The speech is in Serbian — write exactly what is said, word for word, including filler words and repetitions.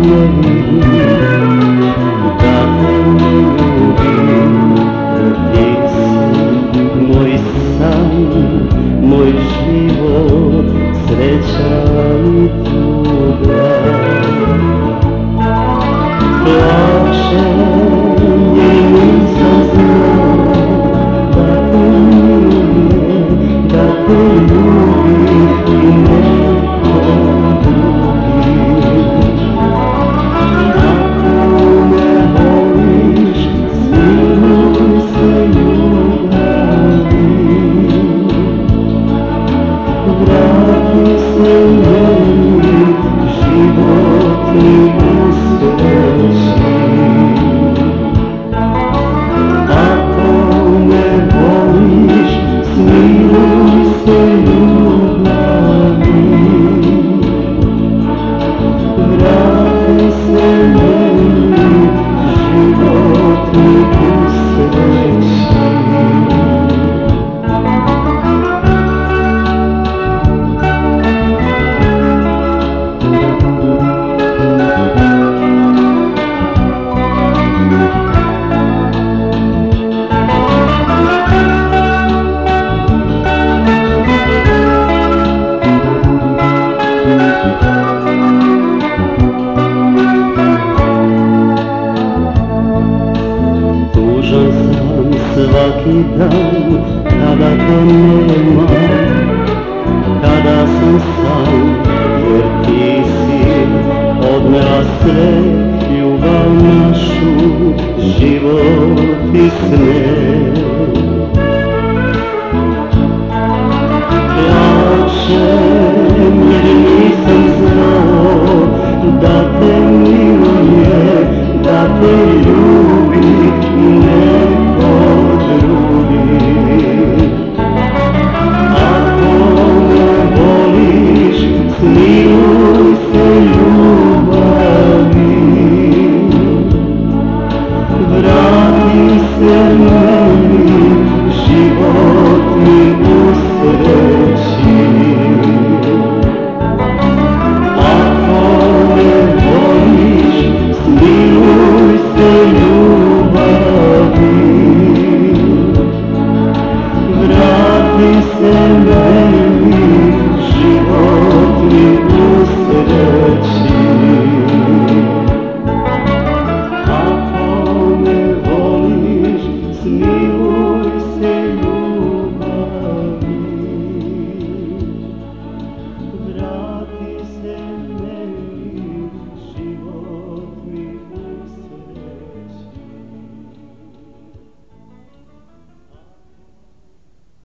ne vidim, da te ne ljubim, ti si moj san, moj život, sreća i tuga. Plačem jer nisam znao da te milujem, da te ljubim i neko drugi. Ako me voliš, smiluj se ljubavi. Vrati se meni, život mi usreći. Ako me voliš, smiluj se ljubavi. Vrati se meni, život mi usreći. Tužan sam svaki dan kada te nema, kada sam sam jer ti si odnela sve, ljubav našu, život i sne. Plačem jer nisam znao da te milujem, da te ljubim i neko drugi. Ako me voliš, smiluj se ljubavi. Vrati se meni, život mi usreći. Ako me voliš, smiluj se ljubavi. Vrati se meni.